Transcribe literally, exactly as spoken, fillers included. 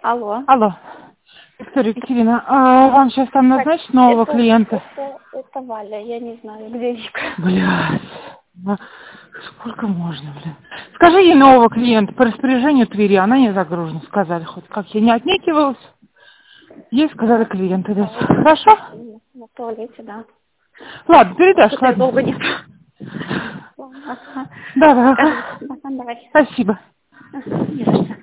Алло. Алло. Виктория Екатерина, а вам сейчас там назначить нового это, клиента? Это, это Валя, я не знаю, где Вика. Блядь. ну, Сколько можно, блин? Скажи ей нового клиента по распоряжению Твери, она не загружена, сказали хоть. Как я не отнекивалась, ей сказали клиенты дать. Хорошо? На туалете, да. Ладно, передашь, Что-то я долго ладно. нет. Ладно, ага. Да, да, Скажи, ага. ага, давай. Спасибо. Ага, не за что.